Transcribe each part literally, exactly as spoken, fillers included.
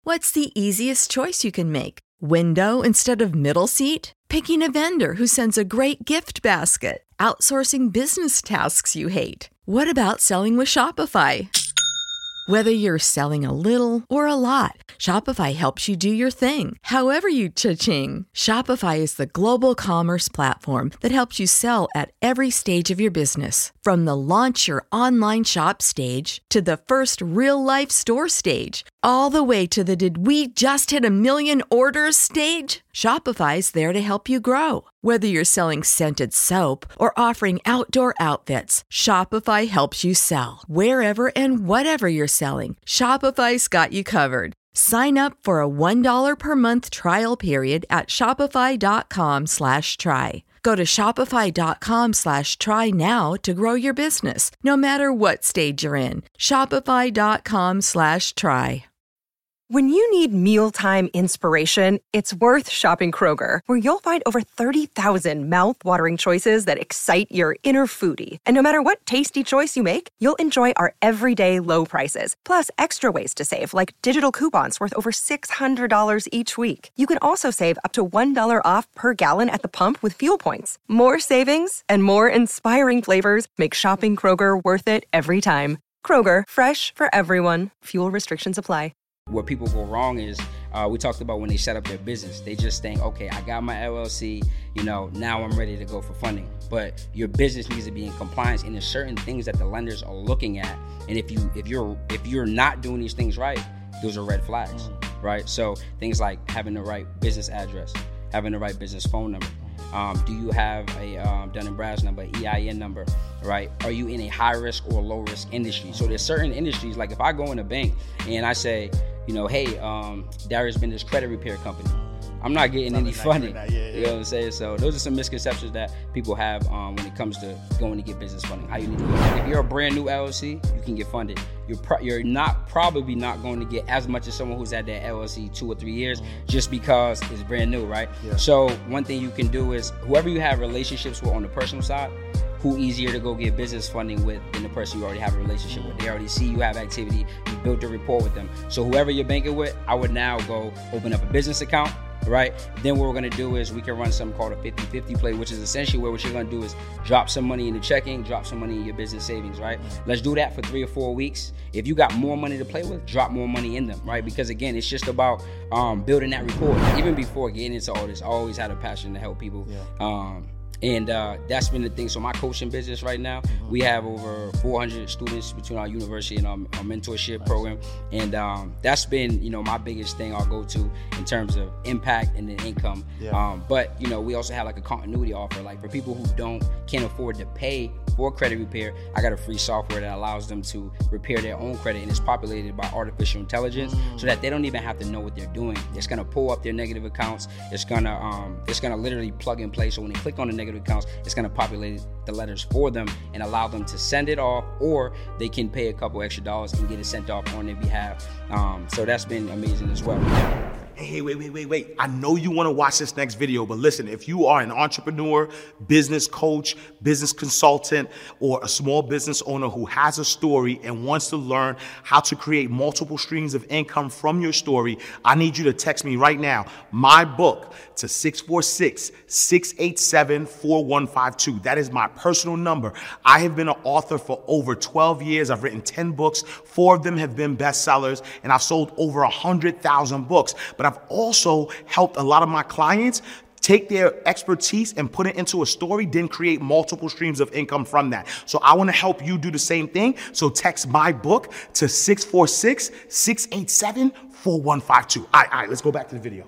What's the easiest choice you can make? Window instead of middle seat? Picking a vendor who sends a great gift basket? Outsourcing business tasks you hate? What about selling with Shopify? Whether you're selling a little or a lot, Shopify helps you do your thing, however you cha-ching. Shopify is the global commerce platform that helps you sell at every stage of your business. From the launch your online shop stage to the first real-life store stage, all the way to the did we just hit a million orders stage. Shopify's there to help you grow. Whether you're selling scented soap or offering outdoor outfits, Shopify helps you sell. Wherever and whatever you're selling, Shopify's got you covered. Sign up for a one dollar per month trial period at shopify.com slash try. Go to shopify.com slash try now to grow your business, no matter what stage you're in. Shopify.com slash try. When you need mealtime inspiration, it's worth shopping Kroger, where you'll find over thirty thousand mouth-watering choices that excite your inner foodie. And no matter what tasty choice you make, you'll enjoy our everyday low prices, plus extra ways to save, like digital coupons worth over six hundred dollars each week. You can also save up to one dollar off per gallon at the pump with fuel points. More savings and more inspiring flavors make shopping Kroger worth it every time. Kroger, fresh for everyone. Fuel restrictions apply. Where people go wrong is, uh, we talked about when they set up their business. They just think, okay, I got my L L C, you know, now I'm ready to go for funding. But your business needs to be in compliance, and there's certain things that the lenders are looking at. And if you if you're if you're not doing these things right, those are red flags, right? So things like having the right business address, having the right business phone number. Um, do you have a um, Dun and Bradstreet number, E I N number, right? Are you in a high risk or low risk industry? So there's certain industries, like if I go in a bank and I say, you know, hey, um, Darius Bender's credit repair company, I'm not getting any funding. Yeah, yeah. You know what I'm saying? So those are some misconceptions that people have um, when it comes to going to get business funding. How you need to go. If you're a brand new L L C, you can get funded. You're pro- you're not probably not going to get as much as someone who's had their L L C two or three years just because it's brand new, right? Yeah. So one thing you can do is whoever you have relationships with on the personal side, who easier to go get business funding with than the person you already have a relationship with. They already see you have activity, you built a rapport with them. So whoever you're banking with, I would now go open up a business account, right? Then what we're gonna do is we can run something called a fifty-fifty play, which is essentially where what you're gonna do is drop some money in the checking, drop some money in your business savings, right? Let's do that for three or four weeks. If you got more money to play with, drop more money in them, right? Because again, it's just about um, building that rapport. Even before getting into all this, I always had a passion to help people. Yeah. Um, And uh, that's been the thing. So my coaching business right now, mm-hmm. we have over four hundred students between our university and our, our mentorship nice. program. And um, that's been, you know, my biggest thing I'll go to in terms of impact and then income. Yeah. Um, but, you know, we also have like a continuity offer. Like for people who don't, can't afford to pay for credit repair, I got a free software that allows them to repair their own credit, and it's populated by artificial intelligence mm. so that they don't even have to know what they're doing. It's gonna pull up their negative accounts. It's gonna um, it's gonna literally plug and play. So when they click on the negative accounts, it's gonna populate the letters for them and allow them to send it off, or they can pay a couple extra dollars and get it sent off on their behalf. Um, so that's been amazing as well. Hey, wait, wait, wait, wait. I know you want to watch this next video, but listen, if you are an entrepreneur, business coach, business consultant, or a small business owner who has a story and wants to learn how to create multiple streams of income from your story, I need you to text me right now, my book, to six four six, six eight seven, four one five two. That is my personal number. I have been an author for over twelve years. I've written ten books. Four of them have been bestsellers, and I've sold over one hundred thousand books. But I've also helped a lot of my clients take their expertise and put it into a story, then create multiple streams of income from that. So I want to help you do the same thing. So text my book to six four six, six eight seven, four one five two. All right, all right, let's go back to the video.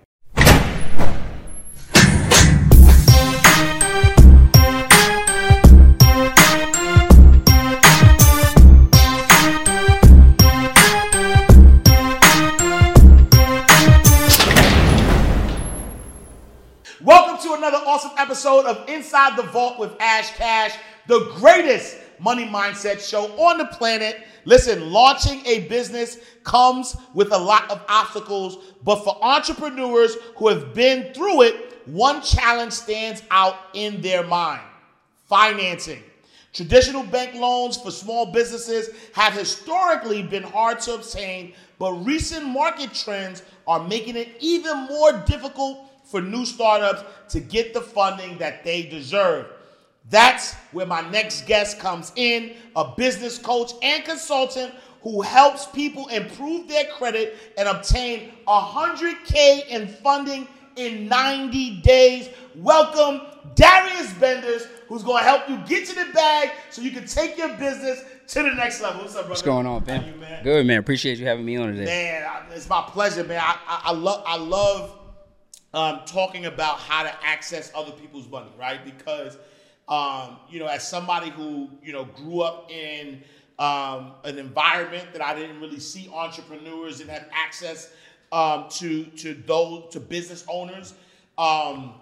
Welcome to another awesome episode of Inside the Vault with Ash Cash, the greatest money mindset show on the planet. Listen, launching a business comes with a lot of obstacles, but for entrepreneurs who have been through it, one challenge stands out in their mind: financing. Traditional bank loans for small businesses have historically been hard to obtain, but recent market trends are making it even more difficult for new startups to get the funding that they deserve. That's where my next guest comes in, a business coach and consultant who helps people improve their credit and obtain one hundred K in funding in ninety days. Welcome, Darius Benders, who's going to help you get to the bag so you can take your business to the next level. What's up, brother? What's going on, man? You, man? Good, man. Appreciate you having me on today. Man, it's my pleasure, man. I, I, I love I love um, talking about how to access other people's money, right? Because, um, you know, as somebody who, you know, grew up in um, an environment that I didn't really see entrepreneurs and have access um, to to those to business owners, um,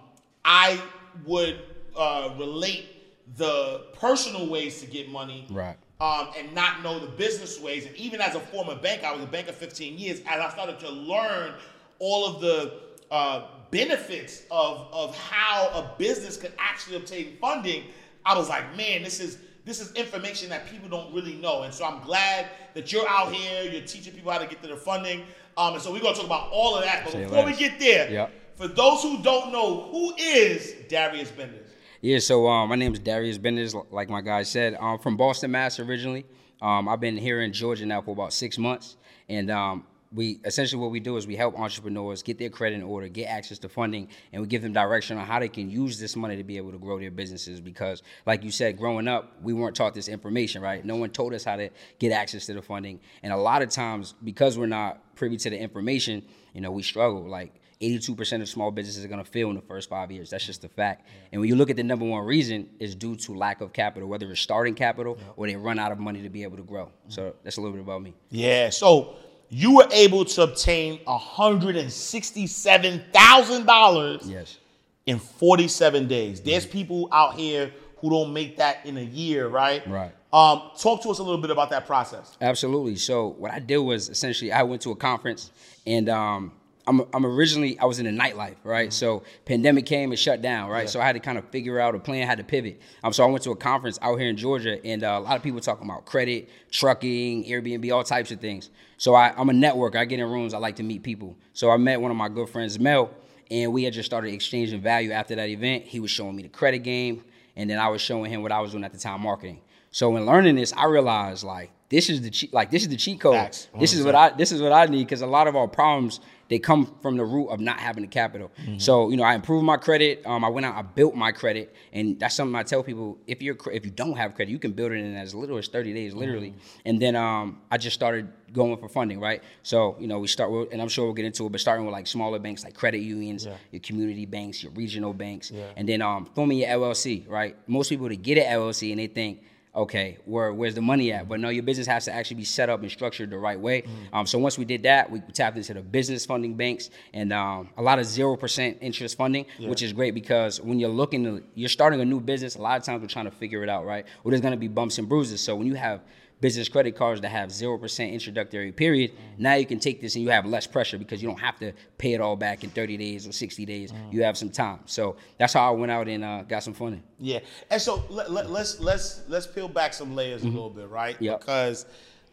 I would uh, relate the personal ways to get money, right, um, and not know the business ways. And even as a former banker, I was a banker fifteen years, as I started to learn all of the uh, benefits of of how a business could actually obtain funding, I was like, man, this is this is information that people don't really know. And so I'm glad that you're out here, you're teaching people how to get to the funding. Um, and so we're going to talk about all of that. But Say before less. we get there, Yep. For those who don't know, who is Darius Benders? Yeah, so um, my name is Darius Benders, like my guy said. I'm from Boston, Mass. originally. Um, I've been here in Georgia now for about six months. And um, we essentially what we do is we help entrepreneurs get their credit in order, get access to funding, and we give them direction on how they can use this money to be able to grow their businesses. Because, like you said, growing up, we weren't taught this information, right? No one told us how to get access to the funding. And a lot of times, because we're not privy to the information, you know, we struggle. Like, eighty-two percent of small businesses are going to fail in the first five years. That's just a fact. Yeah. And when you look at the number one reason, is due to lack of capital, whether it's starting capital yeah. or they run out of money to be able to grow. Mm-hmm. So that's a little bit about me. Yeah. So you were able to obtain one hundred sixty-seven thousand dollars yes. in forty-seven days. There's mm-hmm. people out here who don't make that in a year, right? Right. Um, talk to us a little bit about that process. Absolutely. So what I did was essentially I went to a conference and um, I'm, I'm originally, I was in the nightlife, right? Mm-hmm. So pandemic came and shut down, right? Yeah. So I had to kind of figure out a plan, had to pivot. Um, so I went to a conference out here in Georgia, and uh, a lot of people talking about credit, trucking, Airbnb, all types of things. So I, I'm a networker. I get in rooms. I like to meet people. So I met one of my good friends, Mel, and we had just started exchanging value after that event. He was showing me the credit game, and then I was showing him what I was doing at the time, marketing. So in learning this, I realized like this is the cheat, like this is the cheat code. Facts. This is what I this is what I need, because a lot of our problems, they come from the root of not having the capital. Mm-hmm. So, you know, I improved my credit. Um, I went out, I built my credit, and that's something I tell people: if you're if you don't have credit, you can build it in as little as thirty days, literally. Mm-hmm. And then um, I just started going for funding, right? So, you know, we start with, and I'm sure we'll get into it, but starting with like smaller banks, like credit unions, yeah. your community banks, your regional banks, yeah. and then um, forming your L L C, right? Most people to get an L L C and they think, okay, where where's the money at? But no, your business has to actually be set up and structured the right way. Mm. Um, so once we did that, we tapped into the business funding banks and um, a lot of zero percent interest funding, yeah. which is great because when you're looking to, you're starting a new business, a lot of times we're trying to figure it out, right? Well, there's going to be bumps and bruises. So when you have business credit cards that have zero percent introductory period, mm. now you can take this and you have less pressure because you don't have to pay it all back in thirty days or sixty days. Mm. You have some time. So that's how I went out and uh, got some funding. Yeah. And so let, let, let's let's let's peel back some layers mm-hmm. a little bit, right? Yep. Because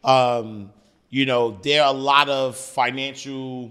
um, you know, there are a lot of financial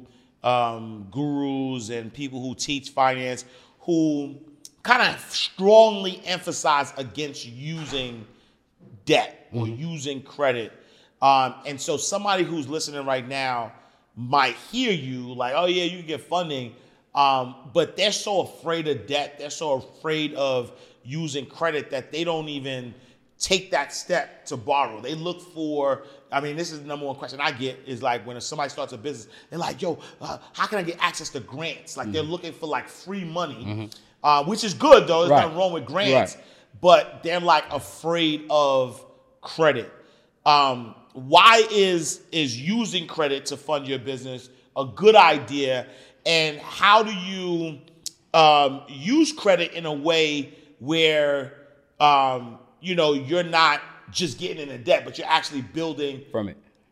um, gurus and people who teach finance who kind of strongly emphasize against using debt or mm-hmm. using credit. Um, and so somebody who's listening right now might hear you like, oh yeah, you can get funding. Um, but they're so afraid of debt. They're so afraid of using credit that they don't even take that step to borrow. They look for, I mean, this is the number one question I get is like when somebody starts a business, they're like, yo, uh, how can I get access to grants? Like mm-hmm. they're looking for like free money, mm-hmm. uh, which is good though. There's right. nothing wrong with grants, right. but they're like afraid of credit. Um, why is is using credit to fund your business a good idea? And how do you um, use credit in a way where um, you know you're not just getting into debt, but you're actually building from it?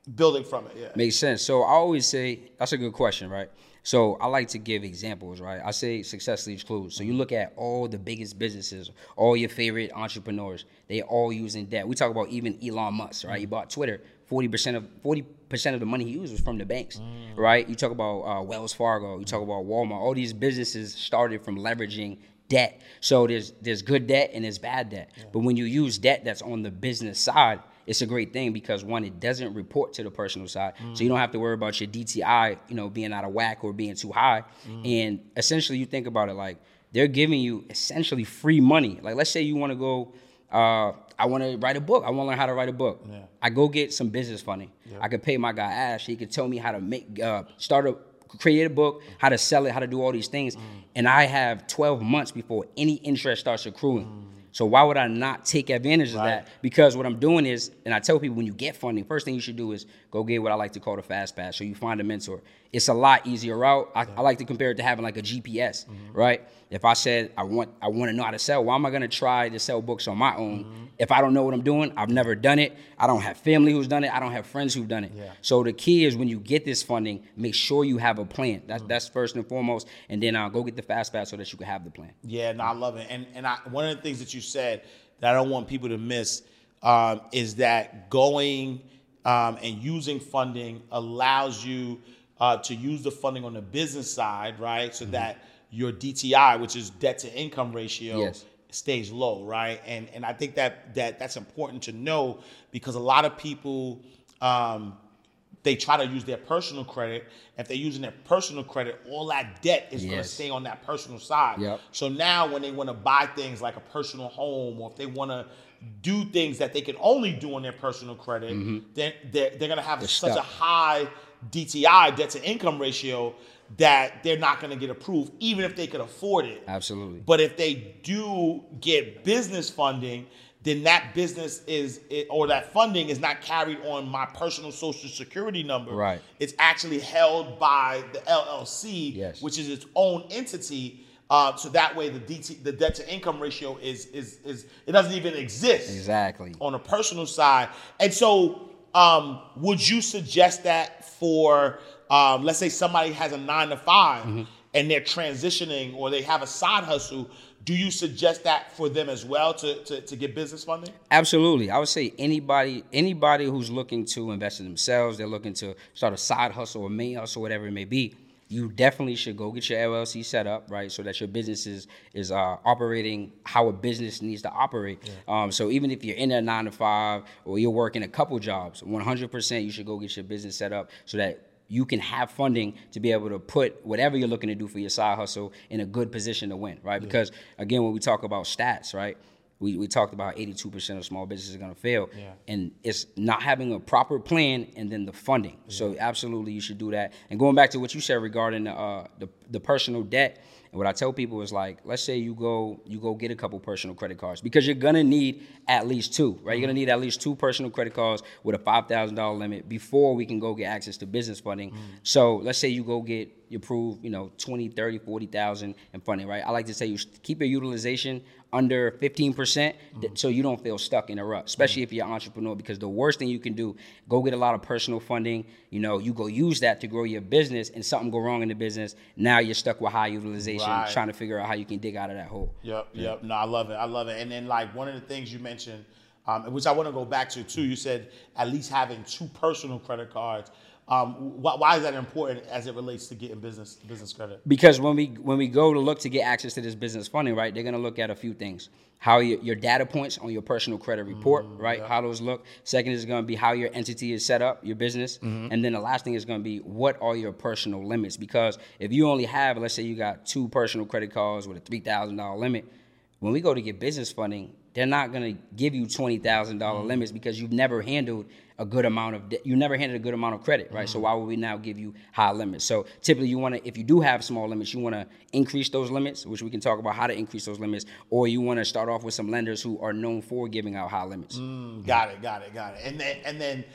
building from it. Yeah, makes sense. So I always say that's a good question, right? So I like to give examples, right? I say success leaves clues. So you look at all the biggest businesses, all your favorite entrepreneurs, they all using debt. We talk about even Elon Musk, right? He bought Twitter. forty percent of forty percent of the money he used was from the banks, mm. right? You talk about uh, Wells Fargo, you talk about Walmart. All these businesses started from leveraging debt. So there's there's good debt and there's bad debt. Yeah. But when you use debt that's on the business side, it's a great thing because, one, it doesn't report to the personal side. Mm. So you don't have to worry about your D T I, you know, being out of whack or being too high. Mm. And essentially you think about it like they're giving you essentially free money. Like let's say you want to go, uh, I want to write a book. I want to learn how to write a book. Yeah. I go get some business funding. Yeah. I could pay my guy Ash. He could tell me how to make, uh, start a, create a book, how to sell it, how to do all these things. Mm. And I have twelve months before any interest starts accruing. Mm. So why would I not take advantage of right. that? Because what I'm doing is, and I tell people when you get funding, first thing you should do is go get what I like to call the fast pass. So you find a mentor. It's a lot easier route. I, yeah. I like to compare it to having like a G P S, mm-hmm. right? If I said I want I want to know how to sell, why am I going to try to sell books on my own? Mm-hmm. If I don't know what I'm doing, I've never done it. I don't have family who's done it. I don't have friends who've done it. Yeah. So the key is when you get this funding, make sure you have a plan. That's mm-hmm. that's first and foremost. And then uh, go get the fast pass so that you can have the plan. Yeah, no, I love it. And and I, one of the things that you said that I don't want people to miss um, is that going um, and using funding allows you uh, to use the funding on the business side, right? So mm-hmm. that your D T I, which is debt to income ratio, yes. stays low, right? And and I think that that that's important to know because a lot of people um, they try to use their personal credit. If they're using their personal credit, all that debt is yes. going to stay on that personal side. Yep. So now when they want to buy things like a personal home, or if they want to do things that they can only do on their personal credit, mm-hmm. then they're, they're going to have they're such stuck. a high D T I, debt to income ratio, that they're not going to get approved, even if they could afford it. Absolutely. But if they do get business funding, then that business is, or that funding is not carried on my personal social security number. Right. It's actually held by the L L C, yes. which is its own entity. Uh, so that way the D T, the debt to income ratio is, is, is, it doesn't even exist. Exactly. On a personal side. And so um, would you suggest that for, um, let's say somebody has a nine to five mm-hmm. and they're transitioning or they have a side hustle, do you suggest that for them as well to, to, to get business funding? Absolutely. I would say anybody anybody who's looking to invest in themselves, they're looking to start a side hustle or main hustle, whatever it may be, you definitely should go get your L L C set up, right, so that your business is, is uh, operating how a business needs to operate. Yeah. Um, so even if you're in a nine to five or you're working a couple jobs, one hundred percent you should go get your business set up so that you can have funding to be able to put whatever you're looking to do for your side hustle in a good position to win, right? Yeah. Because, again, when we talk about stats, right, we, we talked about eighty-two percent of small businesses are going to fail. Yeah. And it's not having a proper plan and then the funding. Yeah. So absolutely you should do that. And going back to what you said regarding the, uh, the, the personal debt, and what I tell people is like, let's say you go you go get a couple personal credit cards because you're going to need at least two, right? Mm-hmm. You're going to need at least two personal credit cards with a five thousand dollars limit before we can go get access to business funding. Mm-hmm. So let's say you go get, you approve, you know, twenty, thirty, forty thousand in funding, right? I like to say you keep your utilization under fifteen percent mm-hmm. so you don't feel stuck in a rut, especially mm-hmm. if you're an entrepreneur, because the worst thing you can do, go get a lot of personal funding, you know, you go use that to grow your business and something go wrong in the business, now you're stuck with high utilization, right. trying to figure out how you can dig out of that hole. Yep, yeah. yep. No, I love it. I love it. And then like one of the things you mentioned, um, which I want to go back to too, you said at least having two personal credit cards. Um, why, why is that important as it relates to getting business business credit? Because when we when we go to look to get access to this business funding, right, they're going to look at a few things. How your, your data points on your personal credit report, mm, right, yeah. how those look. Second is going to be how your entity is set up, your business. Mm-hmm. And then the last thing is going to be what are your personal limits? Because if you only have, let's say you got two personal credit cards with a three thousand dollars limit, when we go to get business funding, they're not going to give you twenty thousand dollars mm-hmm. limits because you've never handled a good amount of de- you never handled a good amount of credit, right? Mm-hmm. So why would we now give you high limits? So typically you want to, if you do have small limits, you want to increase those limits, which we can talk about how to increase those limits, or you want to start off with some lenders who are known for giving out high limits. Mm, got it, got it, got it. And then and then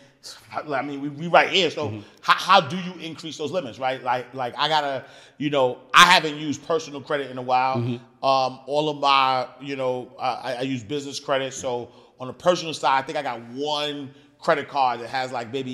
I mean, we, we right here. So mm-hmm. how, how do you increase those limits, right? Like, like I gotta, you know, I haven't used personal credit in a while. Mm-hmm. Um, all of my, you know, I, I use business credit. So on the personal side, I think I got one credit card that has like maybe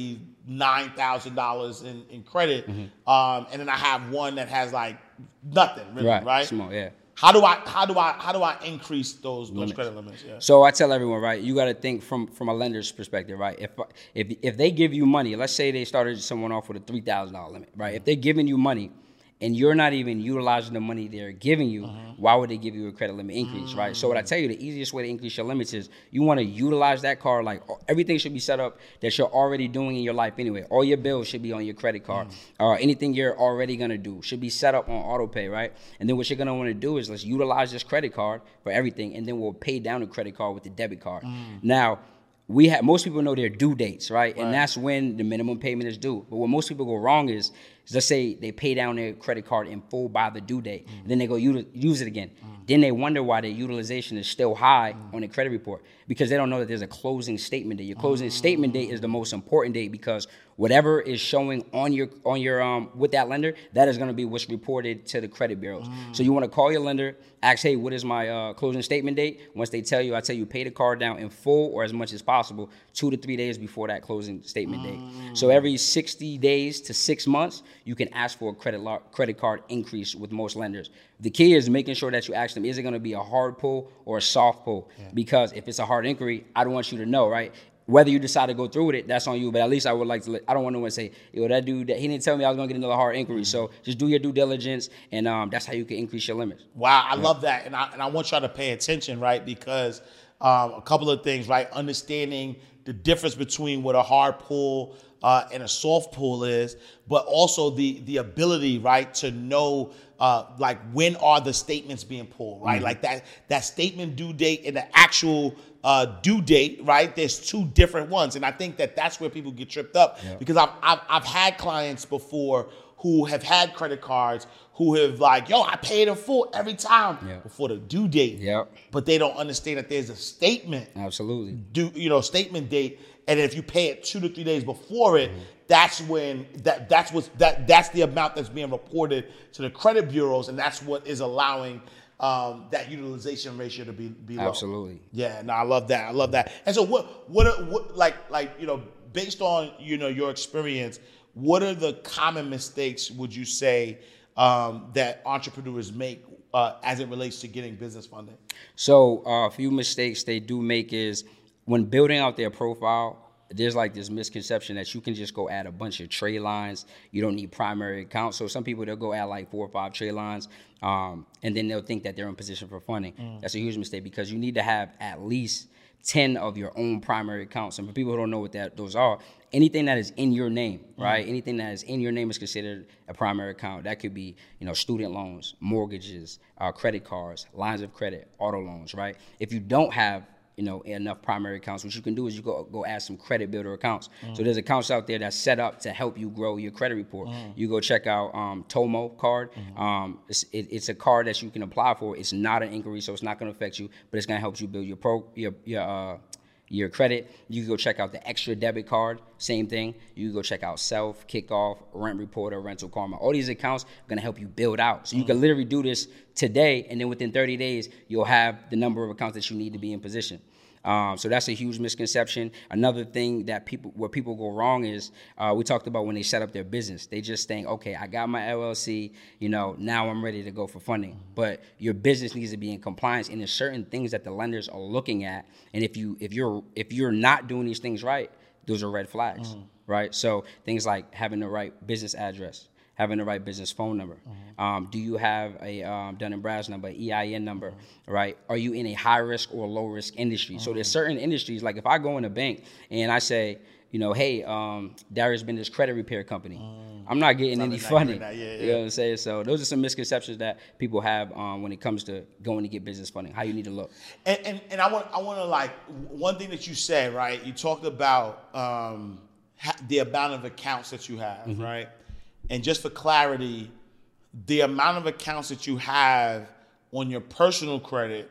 nine thousand dollars in, in credit, Mm-hmm. um, and then I have one that has like nothing, really, right? Right, small, yeah. How do I how do I how do I increase those those Limits. credit limits? Yeah. So I tell everyone, right, you got to think from from a lender's perspective, right? If if if they give you money, let's say they started someone off with a three thousand dollars limit, right? If they're giving you money and you're not even utilizing the money they're giving you, Uh-huh. why would they give you a credit limit increase, right? So what I tell you, the easiest way to increase your limits is you want to utilize that card. Like everything should be set up that you're already doing in your life anyway. All your bills should be on your credit card. Uh, anything you're already going to do should be set up on auto pay, right? And then what you're going to want to do is let's utilize this credit card for everything, and then we'll pay down the credit card with the debit card. Now, we have most people know their due dates, right? And that's when the minimum payment is due. But what most people go wrong is, is let's say they pay down their credit card in full by the due date, Mm. and then they go uti- use it again. Mm. Then they wonder why their utilization is still high Mm. on the credit report because they don't know that there's a closing statement date. Your closing Mm. statement date is the most important date because whatever is showing on your on your um with that lender, that is going to be what's reported to the credit bureaus. So you want to call your lender, ask, hey, what is my uh, closing statement date? Once they tell you, I tell you pay the card down in full or as much as possible, two to three days before that closing statement date. So every sixty days to six months, you can ask for a credit lo- credit card increase with most lenders. The key is making sure that you ask them, is it going to be a hard pull or a soft pull? Yeah. Because if it's a hard inquiry, I don't want you to know, right? Whether you decide to go through with it, that's on you. But at least I would like to let, I don't want no one to say, yo, that dude, that, he didn't tell me I was going to get another hard inquiry. So just do your due diligence, and um, that's how you can increase your limits. Wow, I love that. And I, and I want y'all to pay attention, right? Because um, a couple of things, right? Understanding the difference between what a hard pull uh, and a soft pull is, but also the the ability, right, to know uh, like when are the statements being pulled, right? Mm-hmm. Like that that statement due date and the actual uh, due date, right? There's two different ones, and I think that that's where people get tripped up yeah. because I've, I've I've had clients before who have had credit cards who have like, yo, I paid in full every time yeah. before the due date. Yep. But they don't understand that there's a statement. Absolutely. Due, you know, statement date. And if you pay it two to three days before it, mm-hmm. that's when that that's what's that that's the amount that's being reported to the credit bureaus, and that's what is allowing um, that utilization ratio to be, be low. Absolutely. Yeah, no, I love that. I love that. And so what what are, what like like you know, based on you know your experience, what are the common mistakes would you say um, that entrepreneurs make uh, as it relates to getting business funding? So uh, a few mistakes they do make is when building out their profile, there's like this misconception that you can just go add a bunch of trade lines. You don't need primary accounts. So some people, they'll go add like four or five trade lines, um, and then they'll think that they're in position for funding. Mm. That's a huge mistake because you need to have at least ten of your own primary accounts. And for people who don't know what that those are, anything that is in your name, right? Mm. Anything that is in your name is considered a primary account. That could be, you know, student loans, mortgages, uh, credit cards, lines of credit, auto loans, right? If you don't have you know, enough primary accounts, what you can do is you go go add some credit builder accounts. Mm. So there's accounts out there that's set up to help you grow your credit report. Mm. You go check out um, Tomo card. Mm. Um, it's, it, it's a card that you can apply for. It's not an inquiry, so it's not going to affect you, but it's going to help you build your pro your your uh, your credit. You can go check out the extra debit card. Same thing. You can go check out Self, Kickoff, Rent Reporter, Rental Karma. All these accounts are going to help you build out. So you mm. can literally do this today, and then within thirty days, you'll have the number of accounts that you need to be in position. Um, so that's a huge misconception. Another thing that people, where people go wrong is, uh, we talked about when they set up their business. They just think, okay, I got my L L C, you know, now I'm ready to go for funding. But your business needs to be in compliance, and there's certain things that the lenders are looking at. And if you, if you're, if you're not doing these things right, those are red flags, mm. right? So things like having the right business address, having the right business phone number. Mm-hmm. Um, do you have a um, Dun and Bradstreet number, E I N number, mm-hmm. right? Are you in a high risk or low risk industry? Mm-hmm. So there's certain industries, like if I go in a bank and I say, you know, hey, um, Darius been this credit repair company. Mm. I'm not getting any funding. Yeah, yeah. You know what I'm saying? So those are some misconceptions that people have um, when it comes to going to get business funding, how you need to look. And and, and I want I want to like, one thing that you said, right? You talked about um, ha- the amount of accounts that you have, mm-hmm. right? And just for clarity, the amount of accounts that you have on your personal credit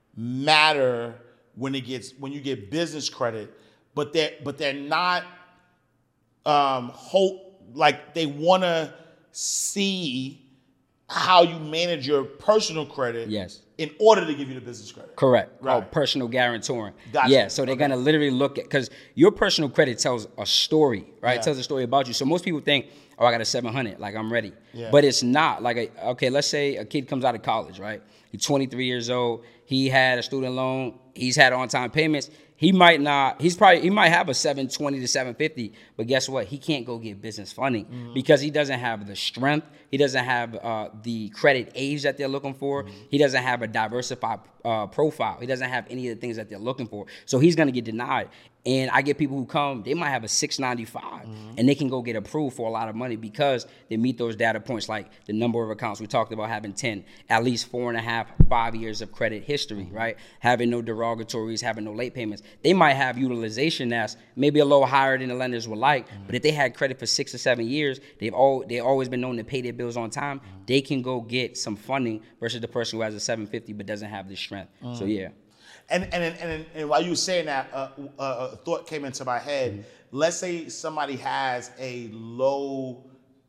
matter when it gets when you get business credit, but they're but they're not um, hope like they want to see how you manage your personal credit. Yes. In order to give you the business credit. Correct. Right. Called personal guarantoring. Gotcha. Yeah. So they're Okay. gonna literally look at, because your personal credit tells a story, right? Yeah. It tells a story about you. So most people think, oh, I got a seven hundred, like I'm ready. Yeah. But it's not. Like, a, okay, let's say a kid comes out of college, right? He's twenty-three years old. He had a student loan. He's had on-time payments. He might not, he's probably, he might have a seven twenty to seven fifty, but guess what? He can't go get business funding mm-hmm. because he doesn't have the strength. He doesn't have uh, the credit age that they're looking for. Mm-hmm. He doesn't have a diversified uh, profile. He doesn't have any of the things that they're looking for. So he's going to get denied. And I get people who come, they might have a six ninety-five mm-hmm. and they can go get approved for a lot of money because they meet those data points, like the number of accounts. We talked about having ten, at least four and a half, five years of credit history, mm-hmm. right? Having no derogatories, having no late payments. They might have utilization that's maybe a little higher than the lenders would like, mm-hmm. but if they had credit for six or seven years, they've all they always been known to pay their bills on time. Mm-hmm. They can go get some funding versus the person who has a seven fifty but doesn't have the strength. Mm-hmm. So yeah. And and, and and while you were saying that, uh, uh, a thought came into my head. Mm-hmm. Let's say somebody has a low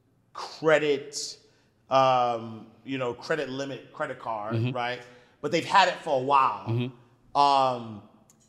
credit, um, you know, credit limit credit card, mm-hmm. right? But they've had it for a while. Mm-hmm. Um,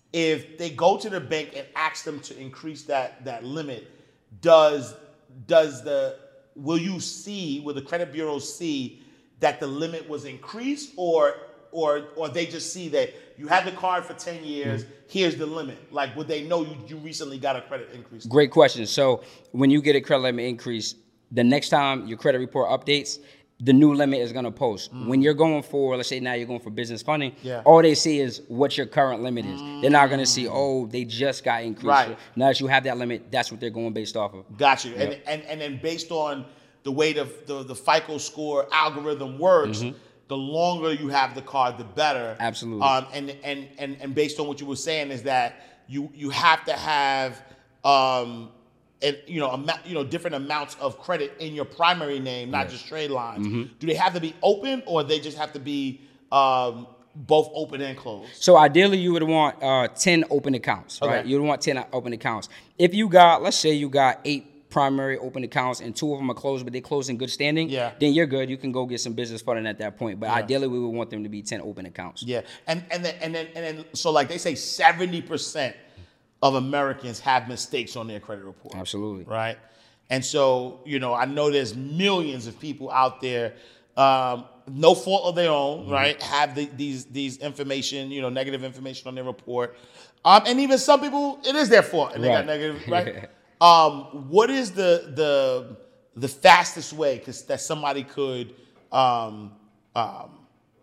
if they go to the bank and ask them to increase that that limit, does does the will you see, will the credit bureau see that the limit was increased, or or or they just see that you had the card for ten years, mm-hmm. here's the limit? Like, would they know you, you recently got a credit increase? Great question. So when you get a credit limit increase, the next time your credit report updates, the new limit is going to post. Mm. When you're going for, let's say now you're going for business funding, yeah. all they see is what your current limit is. Mm. They're not going to see, oh, they just got increased. Right. Now that you have that limit, that's what they're going based off of. Got you. Yep. And, and and then based on the way the the, the FICO score algorithm works, mm-hmm. the longer you have the card, the better. Absolutely. Um, and, and and and based on what you were saying is that you you have to have um, and you know amount, you know different amounts of credit in your primary name, not yes. just trade lines. Mm-hmm. Do they have to be open, or they just have to be um, both open and closed? So ideally, you would want uh, ten open accounts, right? Okay. You would want ten open accounts. If you got, let's say you got eight primary open accounts and two of them are closed, but they close in good standing, yeah. then you're good. You can go get some business funding at that point. But yeah. ideally, we would want them to be ten open accounts. Yeah, and and then and then and then so like they say, seventy percent of Americans have mistakes on their credit report. Absolutely. Right, and so you know I know there's millions of people out there, um, no fault of their own, mm-hmm. right? Have the, these these information, you know, negative information on their report, um, and even some people it is their fault and they right. got negative, right? Um, what is the the the fastest way cause that somebody could um, um,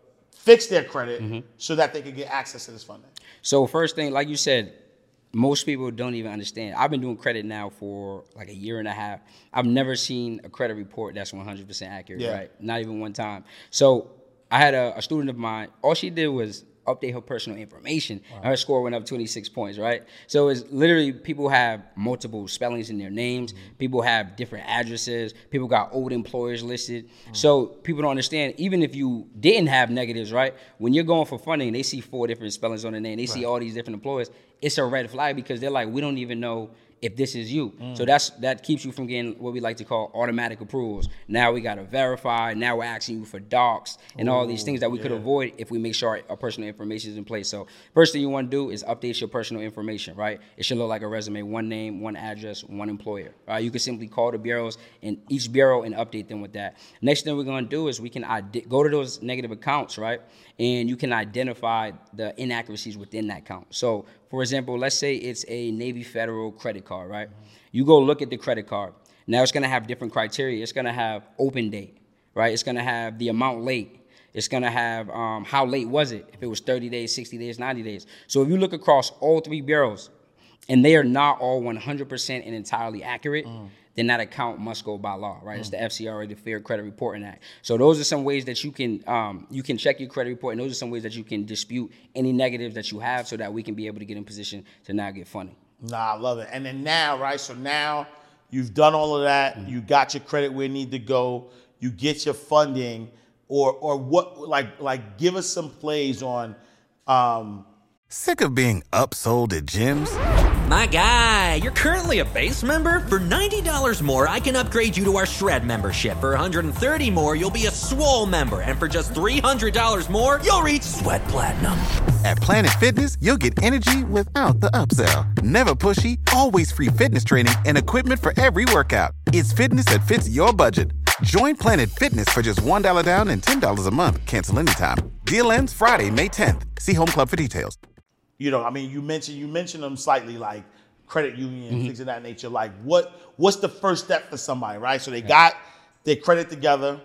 fix their credit mm-hmm. so that they could get access to this funding? So first thing, like you said, most people don't even understand. I've been doing credit now for like a year and a half. I've never seen a credit report that's one hundred percent accurate, yeah. right? Not even one time. So I had a, a student of mine, all she did was update her personal information. Wow. And her score went up twenty-six points, right? So it's literally people have multiple spellings in their names. Mm-hmm. People have different addresses. People got old employers listed. Mm-hmm. So people don't understand, even if you didn't have negatives, right? When you're going for funding, they see four different spellings on the name. They right. see all these different employers. It's a red flag because they're like, we don't even know if this is you. Mm. So that's that keeps you from getting what we like to call automatic approvals. Now we got to verify. Now we're asking you for docs and Ooh, all these things that we yeah. could avoid if we make sure our, our personal information is in place. So first thing you want to do is update your personal information, right? It should look like a resume, one name, one address, one employer. Right? You can simply call the bureaus and each bureau and update them with that. Next thing we're going to do is we can ide- go to those negative accounts, right? And you can identify the inaccuracies within that account. So for example, let's say it's a Navy Federal credit card, right? You go look at the credit card. Now it's going to have different criteria. It's going to have open date, right? It's going to have the amount late. It's going to have um, how late was it, if it was thirty days, sixty days, ninety days. So if you look across all three bureaus and they are not all one hundred percent and entirely accurate, mm. then that account must go by law, right? Mm. It's the F C R A, the Fair Credit Reporting Act. So those are some ways that you can um, you can check your credit report, and those are some ways that you can dispute any negatives that you have so that we can be able to get in position to now get funding. Nah, I love it. And then now, right, so now you've done all of that. Mm. You got your credit where it need to go. You get your funding, or or what, like, like give us some plays on um, Sick of being upsold at gyms? My guy, you're currently a base member? For ninety dollars more, I can upgrade you to our Shred membership. For one hundred thirty dollars more, you'll be a Swole member. And for just three hundred dollars more, you'll reach Sweat Platinum. At Planet Fitness, you'll get energy without the upsell. Never pushy, always free fitness training and equipment for every workout. It's fitness that fits your budget. Join Planet Fitness for just one dollar down and ten dollars a month. Cancel anytime. Deal ends Friday, May tenth. See Home Club for details. You know, I mean, you mentioned you mentioned them slightly, like credit union, Mm-hmm. things of that nature. Like, what what's the first step for somebody, right? So they got their credit together,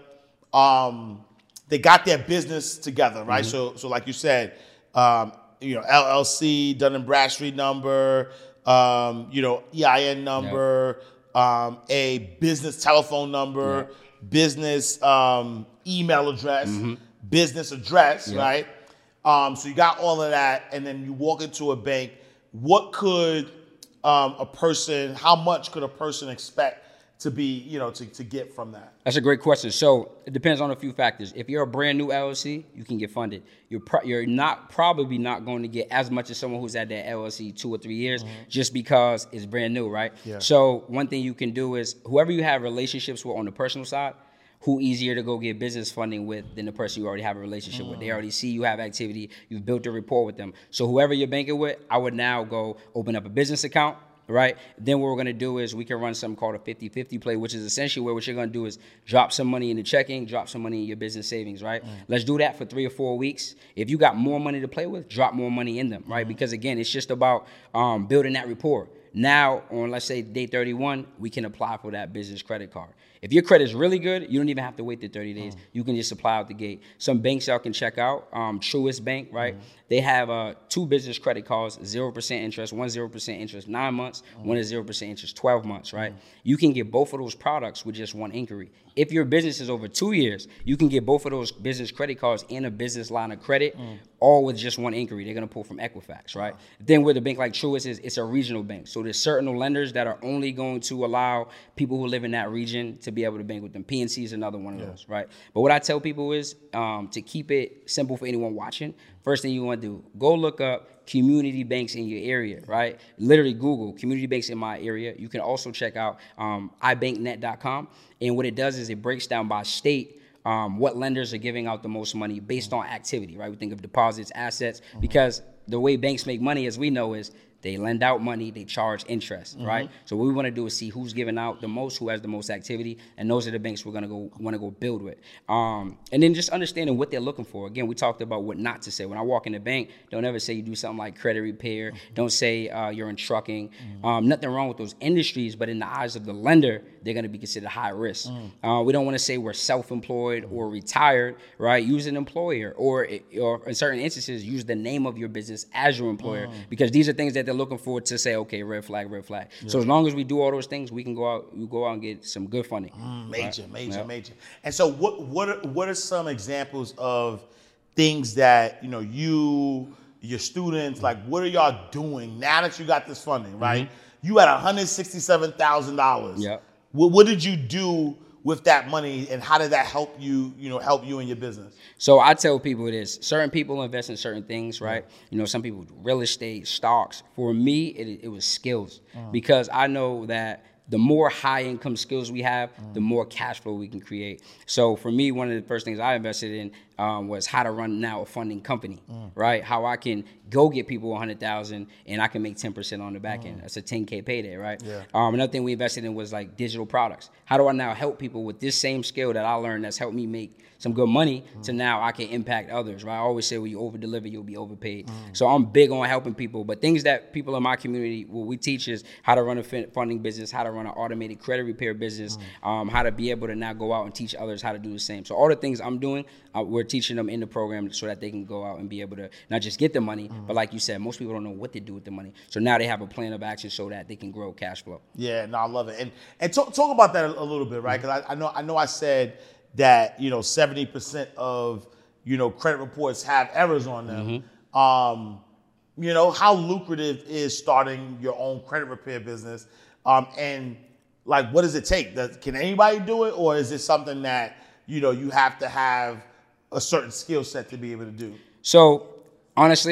um, they got their business together, right? Mm-hmm. So, so like you said, um, you know, L L C, Dun and Bradstreet number, um, you know, E I N number, um, a business telephone number, business um, email address, Mm-hmm. business address, right? Um, so you got all of that, and then you walk into a bank. What could um, a person, how much could a person expect to be, you know, to, to get from that? That's a great question. So it depends on a few factors. If you're a brand new L L C, you can get funded. You're pro- you're not probably not going to get as much as someone who's at that L L C two or three years, mm-hmm. just because it's brand new, right? Yeah. So one thing you can do is whoever you have relationships with on the personal side, who easier to go get business funding with than the person you already have a relationship mm. with. They already see you have activity. You've built a rapport with them. So whoever you're banking with, I would now go open up a business account, right? Then what we're going to do is we can run something called a fifty-fifty play, which is essentially where what you're going to do is drop some money in the checking, drop some money in your business savings, right? Mm. Let's do that for three or four weeks. If you got more money to play with, drop more money in them, right? Mm. Because, again, it's just about um, building that rapport. Now, on, let's say, day thirty-one, we can apply for that business credit card. If your credit is really good, you don't even have to wait the thirty days. Mm. You can just apply out the gate. Some banks y'all can check out. Um, Truist Bank, right? Mm. They have uh, two business credit cards, zero percent interest, one zero percent interest, nine months, mm. one is zero percent interest, twelve months, right? Mm. You can get both of those products with just one inquiry. If your business is over two years, you can get both of those business credit cards and a business line of credit, mm. all with just one inquiry. They're going to pull from Equifax, right? Wow. Then with a bank like Truist is, it's a regional bank. So there's certain lenders that are only going to allow people who live in that region to be able to bank with them. P N C is another one of yeah. those, right? But what I tell people is um, to keep it simple for anyone watching, first thing you want to do, go look up community banks in your area, right? Literally Google community banks in my area. You can also check out um, i bank net dot com. And what it does is it breaks down by state um, what lenders are giving out the most money based on activity, right? We think of deposits, assets, mm-hmm. because the way banks make money, as we know, is they lend out money, they charge interest, mm-hmm. right? So what we want to do is see who's giving out the most, who has the most activity, and those are the banks we're going to go want to go build with. Um, and then just understanding what they're looking for. Again, we talked about what not to say. When I walk in the bank, don't ever say you do something like credit repair. Mm-hmm. Don't say uh, you're in trucking. Mm-hmm. Um, nothing wrong with those industries, but in the eyes of the lender, they're going to be considered high risk. Mm-hmm. Uh, we don't want to say we're self-employed or retired, right? Use an employer, or, or in certain instances, use the name of your business as your employer, mm-hmm. because these are things that they're looking for to say, okay, red flag, red flag. Yeah. So as long as we do all those things, we can go out, we go out and get some good funding. Mm, major, right? major, yep. major. And so, what what are, what are some examples of things that you know you, your students, like, what are y'all doing now that you got this funding, right? Mm-hmm. You had one hundred sixty-seven thousand dollars. Yeah. What what did you do with that money, and how did that help you, you know, help you in your business? So I tell people this, certain people invest in certain things, right? Mm. You know, some people do real estate, stocks. For me, it, it was skills, mm. because I know that the more high income skills we have, mm. the more cash flow we can create. So for me, one of the first things I invested in um, was how to run now a funding company, mm. right? How I can go get people one hundred thousand and I can make ten percent on the back mm. end. That's a ten K payday, right? Yeah. Um, another thing we invested in was like digital products. How do I now help people with this same skill that I learned that's helped me make some good money mm. to now I can impact others, right? I always say when you over deliver, you'll be overpaid. Mm. So I'm big on helping people, but things that people in my community, what we teach is how to run a funding business, how to run an automated credit repair business, mm. um, how to be able to now go out and teach others how to do the same. So all the things I'm doing, uh, we're teaching them in the program so that they can go out and be able to not just get the money, mm. but like you said, most people don't know what to do with the money. So now they have a plan of action so that they can grow cash flow. Yeah, no, I love it. And and talk, talk about that a, a little bit, right? Because mm. I, I know I know I said that, you know, seventy percent of, you know, credit reports have errors on them. Mm-hmm. Um, you know, how lucrative is starting your own credit repair business? Um, and like, what does it take? Does, can anybody do it? Or is it something that, you know, you have to have a certain skill set to be able to do? So honestly,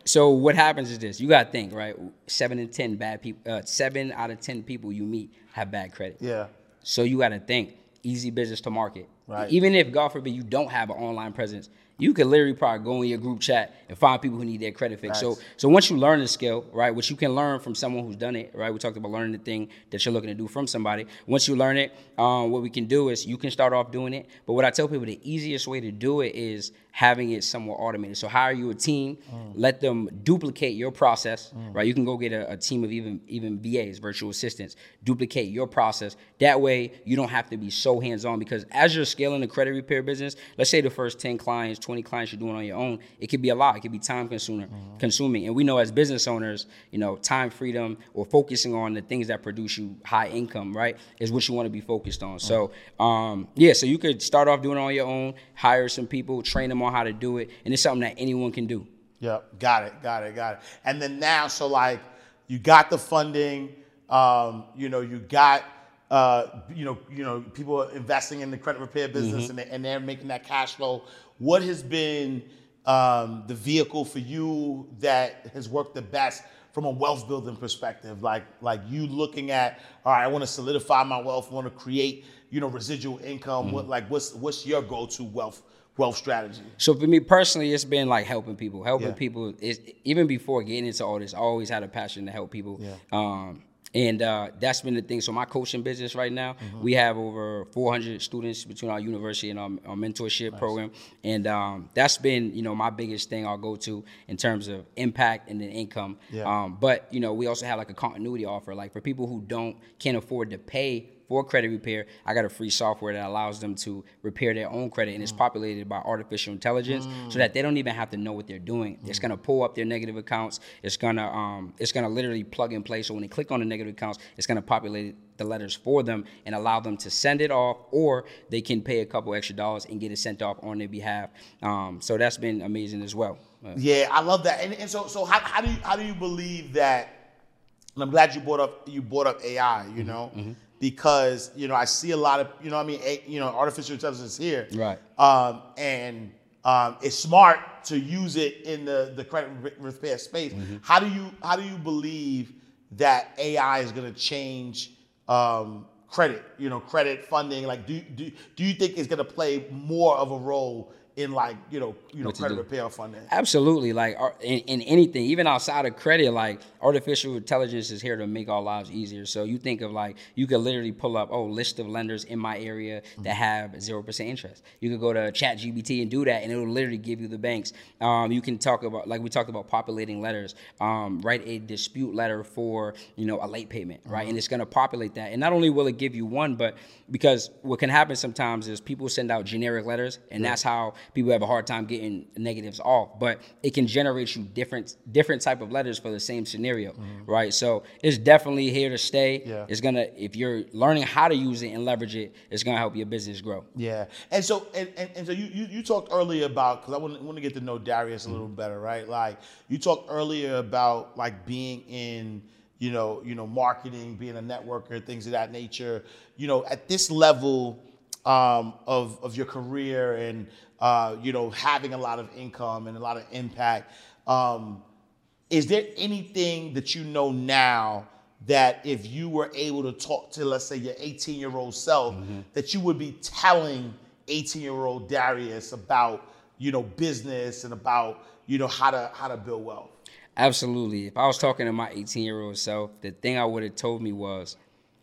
So what happens is this: you gotta think, right? Seven in ten bad people, uh, seven out of ten people you meet have bad credit. Yeah. So you gotta think easy business to market. Right. Even if, God forbid, you don't have an online presence, you could literally probably go in your group chat and find people who need their credit fixed. So, so once you learn the skill, right, which you can learn from someone who's done it, right? We talked about learning the thing that you're looking to do from somebody. Once you learn it, um, what we can do is you can start off doing it. But what I tell people, the easiest way to do it is having it somewhat automated. So hire you a team, mm. let them duplicate your process, mm. right? You can go get a, a team of even even V As, virtual assistants, duplicate your process. That way, you don't have to be so hands-on, because as you're scaling the credit repair business, let's say the first ten clients, twenty clients you're doing on your own, it could be a lot. It could be time consuming, mm-hmm. consuming. And we know as business owners, you know, time freedom or focusing on the things that produce you high income, right, is what you want to be focused on. Mm-hmm. So, um, yeah, so you could start off doing it on your own, hire some people, train them on how to do it, and it's something that anyone can do. Yep, got it, got it, got it. And then now, so like, you got the funding, um, you know, you got, uh, you know, you know, people are investing in the credit repair business, mm-hmm. and, they, and they're making that cash flow. What has been um, the vehicle for you that has worked the best from a wealth building perspective? Like, like you looking at, all right, I want to solidify my wealth, I want to create, you know, residual income. Mm-hmm. What, like, what's what's your go-to wealth wealth strategy? So for me personally, it's been like helping people. Helping Yeah. people is, even before getting into all this, I always had a passion to help people. Yeah. Um, and uh, that's been the thing. So my coaching business right now, mm-hmm. we have over four hundred students between our university and our, our mentorship nice. program. And um, that's been, you know, my biggest thing I'll go to in terms of impact and then income. Yeah. Um, but, you know, we also have like a continuity offer. Like for people who don't, can't afford to pay for credit repair, I got a free software that allows them to repair their own credit, and it's populated by artificial intelligence, mm. so that they don't even have to know what they're doing. Mm. It's gonna pull up their negative accounts. It's gonna um, it's gonna literally plug and play. So when they click on the negative accounts, it's gonna populate the letters for them and allow them to send it off, or they can pay a couple extra dollars and get it sent off on their behalf. Um, so that's been amazing as well. Uh, yeah, I love that. And, and so so how, how do you how do you believe that? And I'm glad you brought up you brought up A I. You mm-hmm. know. Mm-hmm. Because, you know, I see a lot of, you know what I mean, a, you know, artificial intelligence is here. Right. Um, and um, it's smart to use it in the, the credit repair space. Mm-hmm. How do you how do you believe that A I is going to change um, credit, you know, credit funding? Like, do, do, do you think it's going to play more of a role in, like, you know, you know, credit repair funding? Absolutely. Like in, in anything, even outside of credit, like artificial intelligence is here to make our lives easier. So you think of like, you could literally pull up, oh, list of lenders in my area mm-hmm. that have zero percent interest. You could go to Chat G P T and do that, and it'll literally give you the banks. Um, you can talk about, like we talked about, populating letters, um, write a dispute letter for, you know, a late payment, right? Mm-hmm. And it's going to populate that. And not only will it give you one, but because what can happen sometimes is people send out generic letters, and yeah. that's how people have a hard time getting negatives off. But it can generate you different different type of letters for the same scenario, mm-hmm. right? So it's definitely here to stay. Yeah. It's gonna, if you're learning how to use it and leverage it, it's gonna help your business grow. Yeah. And so and, and, and so you, you you talked earlier about, because I want, want to get to know Darius a little mm-hmm. better, right? Like you talked earlier about like being in, you know, you know, marketing, being a networker, things of that nature. You know, at this level um, of of your career and uh, you know, having a lot of income and a lot of impact, um, is there anything that you know now that if you were able to talk to, let's say, your eighteen-year-old self, mm-hmm. that you would be telling eighteen-year-old Darius about, you know, business and about, you know, how to how to build wealth? Absolutely. If I was talking to my eighteen-year-old self, the thing I would have told me was,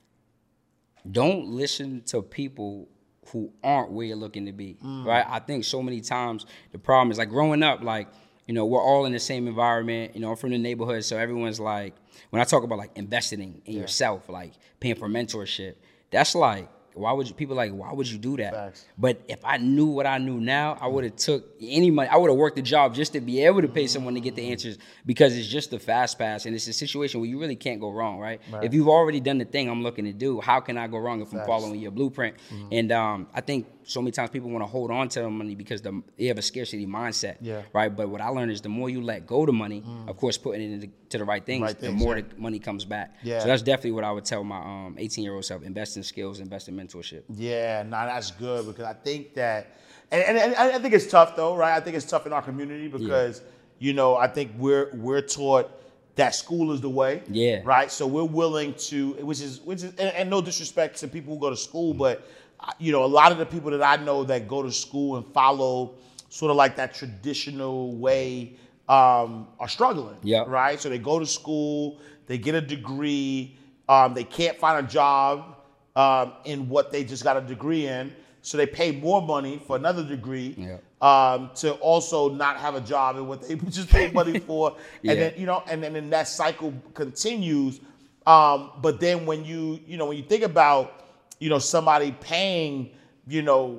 don't listen to people who aren't where you're looking to be, mm. right? I think so many times the problem is like growing up, like, you know, we're all in the same environment. You know, I'm from the neighborhood, so everyone's like, when I talk about like investing in yeah. yourself, like paying for mentorship, that's like, why would you, people like, why would you do that? Facts. But if I knew what I knew now, I would have took any money, I would have worked the job just to be able to pay someone to get the answers, because it's just a fast pass, and it's a situation where you really can't go wrong, right? right. If you've already done the thing I'm looking to do, how can I go wrong if Facts. I'm following your blueprint? Mm-hmm. And um, I think so many times people want to hold on to the money because the, they have a scarcity mindset, yeah. right? But what I learned is the more you let go of money, mm. of course, putting it into to the right things, right the things, more yeah. the money comes back. Yeah. So that's definitely what I would tell my um, eighteen-year-old self: invest in skills, invest in mentorship. Yeah, no, nah, that's good, because I think that, and, and, and I think it's tough though, right? I think it's tough in our community because, yeah. you know, I think we're we're taught that school is the way. Yeah. Right. So we're willing to, which is which is, and, and no disrespect to people who go to school, but you know, a lot of the people that I know that go to school and follow sort of like that traditional way um, are struggling. Yeah. Right. So they go to school, they get a degree, um, they can't find a job um, in what they just got a degree in. So they pay more money for another degree yeah. um, to also not have a job in what they just paid money for. yeah. And then, you know, and then, then that cycle continues. Um, but then when you, you know, when you think about, you know, somebody paying, you know,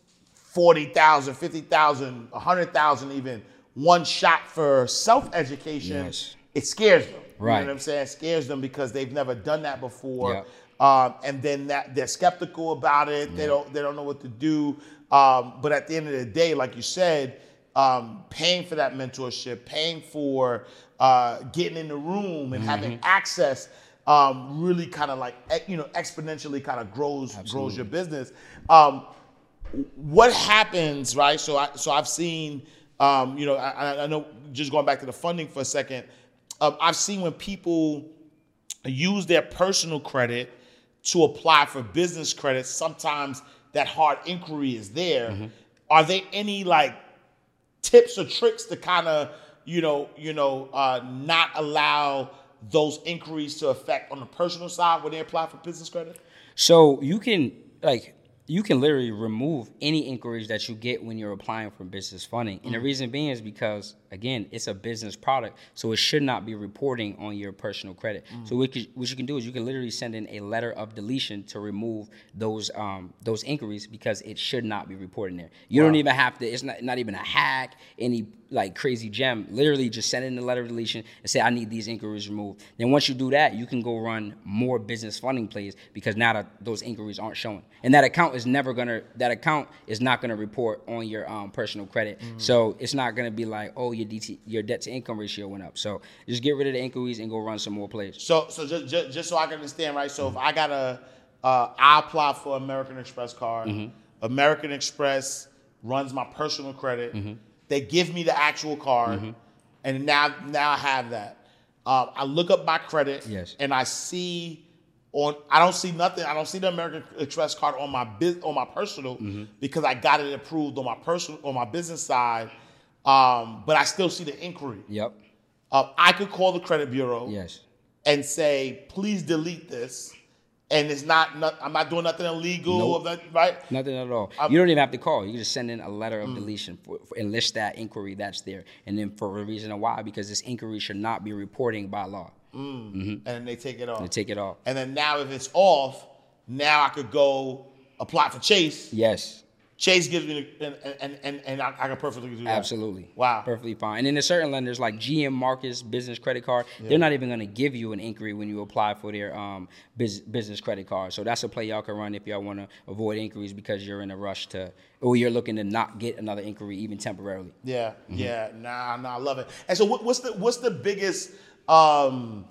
forty thousand, fifty thousand, one hundred thousand even, one shot for self-education, yes. it scares them. Right. You know what I'm saying? It scares them because they've never done that before. Yeah. Um, and then that they're skeptical about it. Yeah. They don't they don't know what to do. Um, but at the end of the day, like you said, um, paying for that mentorship, paying for uh, getting in the room and mm-hmm. having access um, really kind of like, you know, exponentially kind of grows Absolutely. grows your business. Um, what happens, right? So I so I've seen, um, you know, I, I know just going back to the funding for a second, um, I've seen when people use their personal credit to apply for business credit, sometimes that hard inquiry is there. Mm-hmm. Are there any like tips or tricks to kind of, you know, you know, uh, not allow those inquiries to affect on the personal side when they apply for business credit? So you can like you can literally remove any inquiries that you get when you're applying for business funding. And mm-hmm. the reason being is because, again, it's a business product, so it should not be reporting on your personal credit. Mm-hmm. So what, could, what you can do is you can literally send in a letter of deletion to remove those um, those inquiries because it should not be reporting there. You wow. don't even have to, it's not, not even a hack, any like crazy gem. Literally just send in the letter of deletion and say, I need these inquiries removed. Then once you do that, you can go run more business funding plays because now that those inquiries aren't showing. And that account is never gonna, that account is not gonna report on your um, personal credit. Mm-hmm. So it's not gonna be like, oh, your D T, your debt to income ratio went up. So just get rid of the inquiries and go run some more plays. So so just just, just so I can understand, right? So mm-hmm. if I got a, uh, I apply for American Express card, mm-hmm. American Express runs my personal credit. Mm-hmm. They give me the actual card, mm-hmm. and now now I have that. Um, I look up my credit, yes. and I see on. I don't see nothing. I don't see the American Express card on my biz, on my personal mm-hmm. because I got it approved on my personal on my business side. Um, but I still see the inquiry. Yep. Uh, I could call the credit bureau. Yes. And say, please delete this. And it's not, not I'm not doing nothing illegal, nope. or that, right? Nothing at all. I'm, you don't even have to call. You just send in a letter of mm. deletion for, for, and list that inquiry that's there. And then for a reason why, because this inquiry should not be reporting by law. Mm. Mm-hmm. And they take it off. They take it off. And then now if it's off, now I could go apply for Chase. Yes. Chase gives me, the, and, and, and, and I, I can perfectly do that. Absolutely. Wow. Perfectly fine. And then there's certain lenders like G M Marcus Business Credit Card, yeah. they're not even going to give you an inquiry when you apply for their um, biz, business credit card. So that's a play y'all can run if y'all want to avoid inquiries because you're in a rush to, or you're looking to not get another inquiry even temporarily. Yeah, mm-hmm. yeah. Nah, nah, I love it. And so what, what's the what's the biggest, um,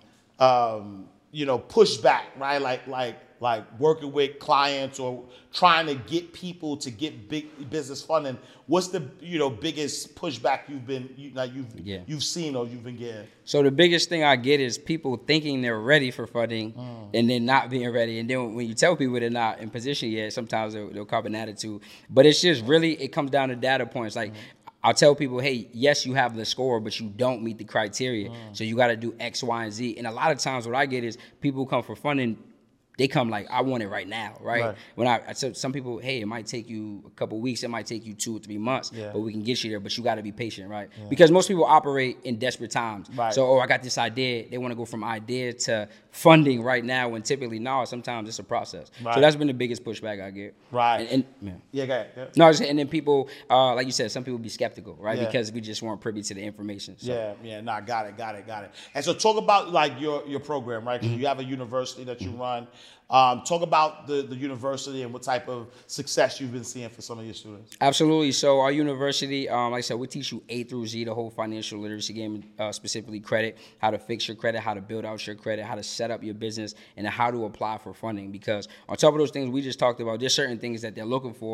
um, you know, pushback, right? Like, like, like working with clients or trying to get people to get big business funding. What's the, you know, biggest pushback you've been, you, like you've yeah. you've seen or you've been getting? So the biggest thing I get is people thinking they're ready for funding mm. and then not being ready. And then when you tell people they're not in position yet, sometimes they'll, they'll cop an attitude. But it's just really, it comes down to data points. Like, mm. I'll tell people, hey, yes, you have the score, but you don't meet the criteria. Mm. So you got to do X, Y, and Z. And a lot of times what I get is people come for funding, they come like, I want it right now, right? right. When I, I said some people, hey, it might take you a couple weeks, it might take you two or three months, yeah. but we can get you there, but you got to be patient, right? Yeah. Because most people operate in desperate times. Right. So, oh, I got this idea. They want to go from idea to funding right now, when typically, no, sometimes it's a process. Right. So that's been the biggest pushback I get. Right. And, and yeah, yeah, go ahead. Yeah. No, and then people, uh, like you said, some people be skeptical, right? Yeah. Because we just weren't privy to the information. So. Yeah, yeah, nah, got it, got it, got it. And so talk about like your, your program, right? Mm-hmm. You have a university that you mm-hmm. run. Um, talk about the, the university and what type of success you've been seeing for some of your students. Absolutely. So our university, um, like I said, we teach you A through Z, the whole financial literacy game, uh, specifically credit, how to fix your credit, how to build out your credit, how to set up your business, and how to apply for funding. Because on top of those things we just talked about, there's certain things that they're looking for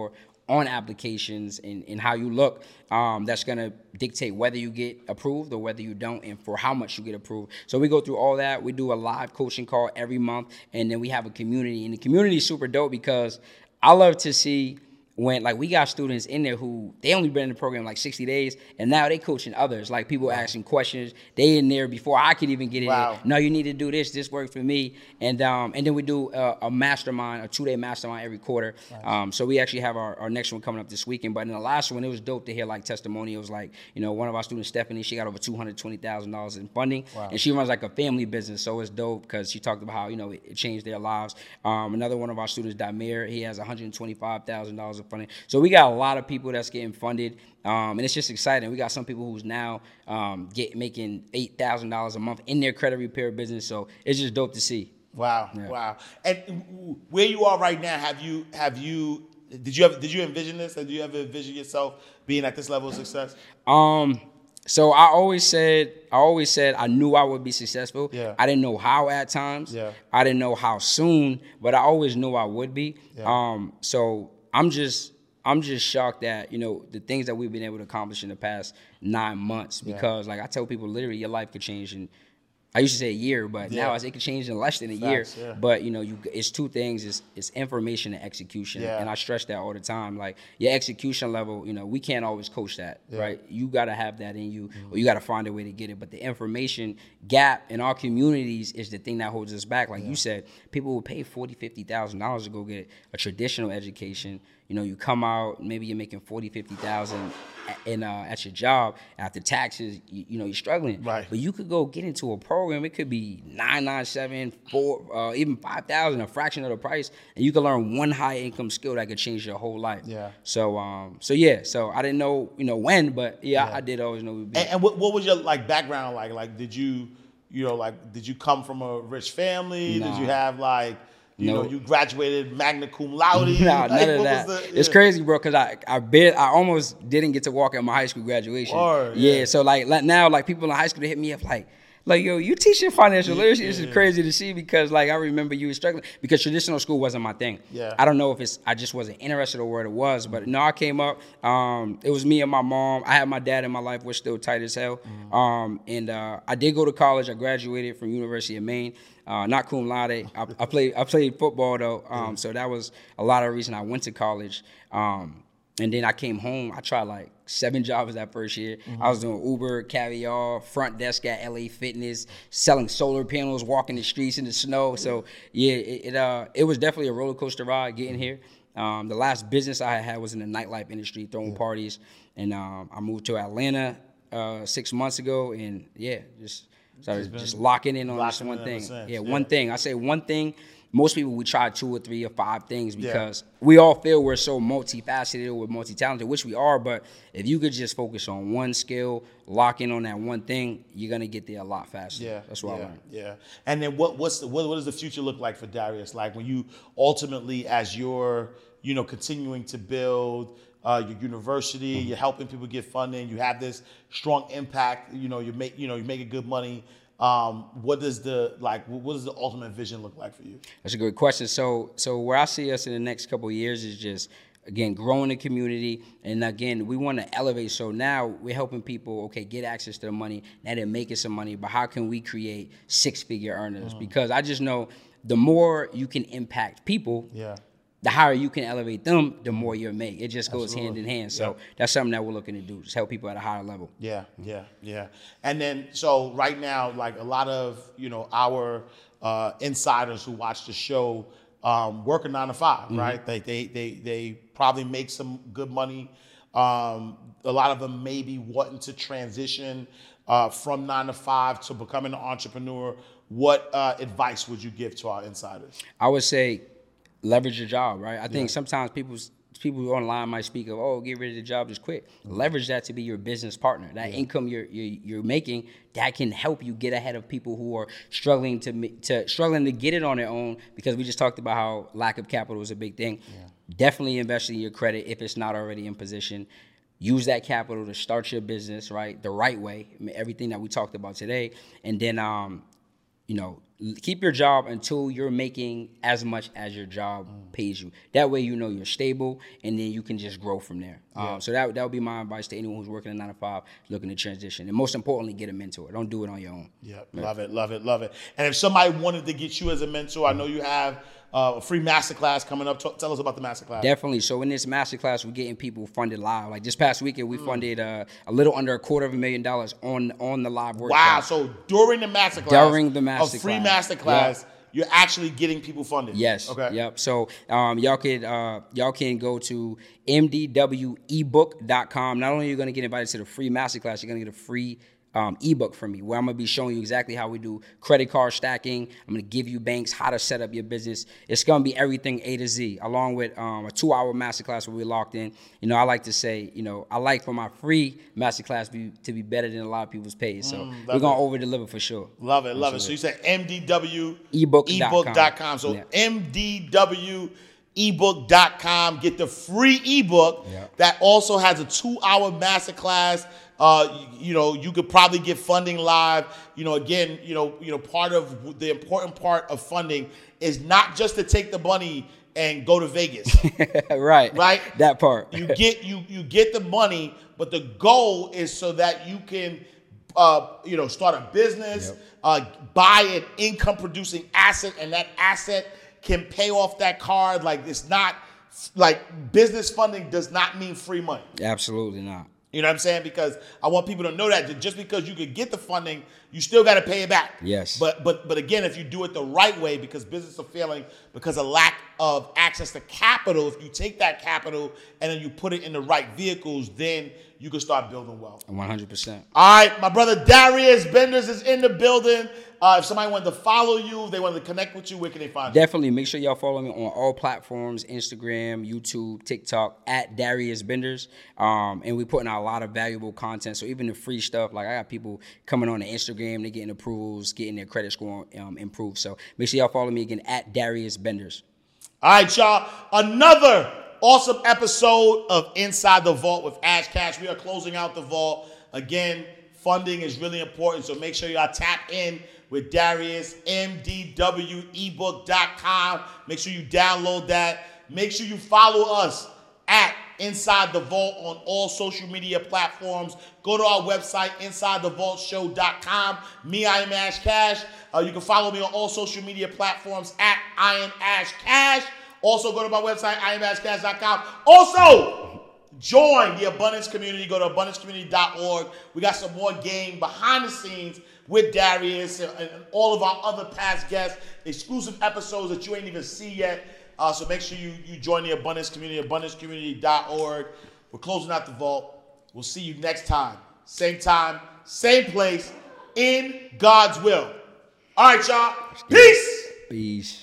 on applications and, and how you look, um, that's going to dictate whether you get approved or whether you don't, and for how much you get approved. So we go through all that. We do a live coaching call every month, and then we have a community. And the community is super dope because I love to see when, like, we got students in there who, they only been in the program like sixty days, and now they coaching others. Like, people asking questions. They in there before I could even get in Wow. there. No, you need to do this. This worked for me. And um, and then we do a, a mastermind, a two-day mastermind every quarter. Nice. Um, so we actually have our, our next one coming up this weekend. But in the last one, it was dope to hear, like, testimonials. Like, you know, one of our students, Stephanie, she got over two hundred twenty thousand dollars in funding. Wow. And she runs, like, a family business. So it's dope because she talked about how, you know, it, it changed their lives. Um, another one of our students, Damir, he has one hundred twenty-five thousand dollars in funding. So we got a lot of people that's getting funded, um, and it's just exciting. We got some people who's now um, get making eight thousand dollars a month in their credit repair business. So it's just dope to see. Wow, Yeah. wow. And where you are right now, have you have you did you ever did you envision this? Did you ever envision yourself being at this level of success? Um, so I always said, I always said I knew I would be successful. Yeah. I didn't know how at times. Yeah. I didn't know how soon, but I always knew I would be. Yeah. Um, so I'm just. I'm just shocked at, you know, the things that we've been able to accomplish in the past nine months because, yeah. like, I tell people, literally, your life could change in, I used to say a year, but yeah. now it could change in less than a Facts, year. Yeah. But, you know, you it's two things. It's, it's information and execution. Yeah. And I stress that all the time. Like, your execution level, you know, we can't always coach that, yeah. right? You got to have that in you, mm-hmm. or you got to find a way to get it. But the information gap in our communities is the thing that holds us back. Like yeah. you said, people will pay forty thousand dollars, fifty thousand dollars to go get a traditional education. You know, you come out, maybe you're making forty thousand dollars, fifty thousand dollars in, uh, at your job. After taxes, you, you know, you're struggling. Right. But you could go get into a program. It could be nine ninety-seven, four, uh, even five thousand, a fraction of the price, and you can learn one high income skill that could change your whole life. Yeah. So, um, so yeah. So I didn't know, you know, when, but yeah, yeah. I, I did always know we'd be. And, and what, what was your like background like? Like, did you, you know, like, did you come from a rich family? Nah. Did you have like, you No. know, you graduated magna cum laude? Nah, like, none of what that. was the, It's yeah. crazy, bro, because I I bet I almost didn't get to walk at my high school graduation. Or, yeah. yeah. So like, like now, like people in high school, they hit me up like, like yo, you teaching financial Yeah, literacy? yeah, This is yeah. crazy to see because like I remember you were struggling because traditional school wasn't my thing. Yeah. I don't know if it's I just wasn't interested or what it was, but no, I came up. Um, it was me and my mom. I had my dad in my life. We're still tight as hell. Mm-hmm. Um, and uh, I did go to college. I graduated from University of Maine. Uh, not cum laude. I, I played I played football though, um, so that was a lot of the reason I went to college. Um, and then I came home. I tried like seven jobs that first year. Mm-hmm. I was doing Uber, Caviar, front desk at L A Fitness, selling solar panels, walking the streets in the snow. So yeah, it it, uh, it was definitely a roller coaster ride getting here. Um, the last business I had was in the nightlife industry, throwing yeah. parties, and um, I moved to Atlanta uh, six months ago, and yeah, just. So just, just locking in on this one thing. Yeah, yeah, one thing. I say one thing. Most people, we try two or three or five things because yeah. we all feel we're so multifaceted or multi-talented, which we are. But if you could just focus on one skill, lock in on that one thing, you're going to get there a lot faster. Yeah, That's what yeah, I learned. Yeah. And then what what's the, what, what does the future look like for Darius? Like when you ultimately, as you're, you know, continuing to build Uh, your university, mm-hmm. you're helping people get funding, you have this strong impact, you know, you make, you know, you're making good money. Um, what does the, like, what does the ultimate vision look like for you? That's a good question. So, so where I see us in the next couple of years is just, again, growing the community. And again, we want to elevate. So now we're helping people, okay, get access to the money. Now they're making some money, but how can we create six-figure earners? Mm-hmm. Because I just know the more you can impact people, yeah. the higher you can elevate them, the more you'll make. It just goes Absolutely. hand in hand. So yep. that's something that we're looking to do, just help people at a higher level. Yeah, yeah, yeah. And then, so right now, like a lot of, you know, our uh, insiders who watch the show um, work a nine to five, mm-hmm. right? They, they, they, they probably make some good money. Um, a lot of them may be wanting to transition uh, from nine to five to becoming an entrepreneur. What uh, advice would you give to our insiders? I would say, leverage your job, right? I think yeah. sometimes people people online might speak of, oh, get rid of the job, just quit. Mm-hmm. Leverage that to be your business partner. That yeah. income you're, you're you're making, that can help you get ahead of people who are struggling to to struggling to get it on their own. Because we just talked about how lack of capital is a big thing. Yeah. Definitely invest in your credit if it's not already in position. Use that capital to start your business, right, the right way. I mean, everything that we talked about today, and then um, you know. keep your job until you're making as much as your job mm. pays you. That way, you know you're stable, and then you can just grow from there. Yeah. Um, so that that would be my advice to anyone who's working a nine to five, looking to transition, and most importantly, get a mentor. Don't do it on your own. Yeah, right. love it, love it, love it. And if somebody wanted to get you as a mentor, I know you have uh, a free masterclass coming up. T- tell us about the masterclass. Definitely. So in this masterclass, we're getting people funded live. Like this past weekend, we mm. funded uh, a little under a quarter of a million dollars on on the live workshop. Wow. So during the masterclass, during the masterclass, a free masterclass. Yep. You're actually getting people funded. Yes. Okay. Yep. So um, y'all can uh, y'all can go to m d w ebook dot com. Not only are you going to get invited to the free masterclass, you're going to get a free um, ebook from me where I'm going to be showing you exactly how we do credit card stacking. I'm going to give you banks, how to set up your business. It's going to be everything A to Z, along with um, a two-hour masterclass where we're locked in. You know, I like to say, you know, I like for my free masterclass be, to be better than a lot of people's paid. So mm, we're going to over-deliver for sure. Love it, love it. So you said M D W ebook dot com. So yeah. M D W ebook dot com. Get the free ebook yeah. that also has a two-hour masterclass. Uh, you, you know, you could probably get funding live. You know, again, you know, you know, part of the important part of funding is not just to take the money and go to Vegas. right. Right. That part. you get you you get the money, but the goal is so that you can, uh, you know, start a business, yep. uh, buy an income-producing asset, and that asset can pay off that card. Like it's not like business funding does not mean free money. Absolutely not. You know what I'm saying? Because I want people to know that just because you could get the funding, you still got to pay it back. Yes. But but but again, if you do it the right way, because businesses are failing because of lack of access to capital, if you take that capital and then you put it in the right vehicles, then you can start building wealth. one hundred percent. All right, my brother Darius Benders is in the building. Uh, if somebody wanted to follow you, if they wanted to connect with you, where can they find you? Definitely. Make sure y'all follow me on all platforms, Instagram, YouTube, TikTok, at Darius Benders. Um, and we're putting out a lot of valuable content. So even the free stuff, like I got people coming on the Instagram, they're getting approvals, getting their credit score um, improved. So make sure y'all follow me again, at Darius Benders. All right, y'all. Another awesome episode of Inside the Vault with Ash Cash. We are closing out the vault. Again, funding is really important, so make sure y'all tap in with Darius, M D W ebook dot com. Make sure you download that. Make sure you follow us at Inside the Vault on all social media platforms. Go to our website, inside the vault show dot com. Me, I am Ash Cash. Uh, you can follow me on all social media platforms at I am Ash Cash. Also, go to my website, I am ash cash dot com. Also, join the Abundance Community. Go to abundance community dot org. We got some more game behind the scenes with Darius and, and all of our other past guests, exclusive episodes that you ain't even see yet. Uh, so make sure you, you join the Abundance Community, abundance community dot org. We're closing out the vault. We'll see you next time. Same time, same place, in God's will. All right, y'all. Peace. Peace.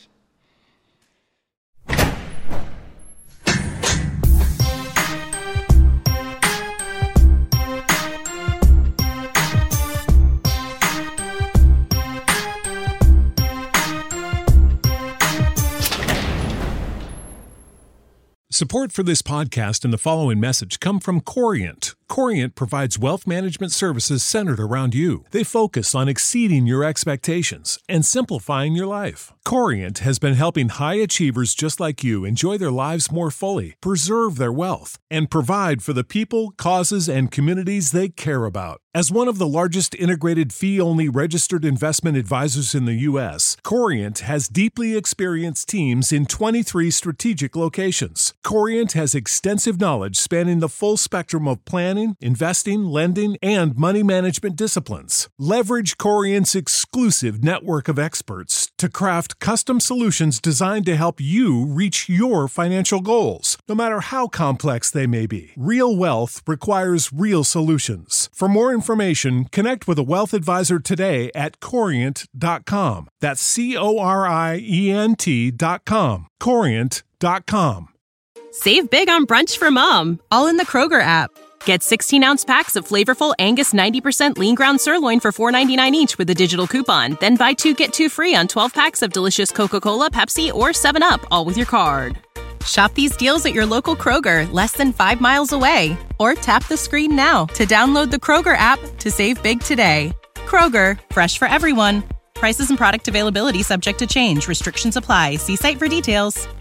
Support for this podcast and the following message come from Corient. Corient provides wealth management services centered around you. They focus on exceeding your expectations and simplifying your life. Corient has been helping high achievers just like you enjoy their lives more fully, preserve their wealth, and provide for the people, causes, and communities they care about. As one of the largest integrated fee-only registered investment advisors in the U S, Corient has deeply experienced teams in twenty-three strategic locations. Corient has extensive knowledge spanning the full spectrum of planning, investing, lending, and money management disciplines. Leverage Corient's exclusive network of experts to craft custom solutions designed to help you reach your financial goals, no matter how complex they may be. Real wealth requires real solutions. For more information, connect with a wealth advisor today at corient dot com. That's C O R I E N T dot com. corient dot com. Save big on brunch for mom, all in the Kroger app. Get sixteen-ounce packs of flavorful Angus ninety percent lean ground sirloin for four ninety-nine each with a digital coupon. Then buy two, get two free on twelve packs of delicious Coca-Cola, Pepsi, or seven up, all with your card. Shop these deals at your local Kroger, less than five miles away. Or tap the screen now to download the Kroger app to save big today. Kroger, fresh for everyone. Prices and product availability subject to change. Restrictions apply. See site for details.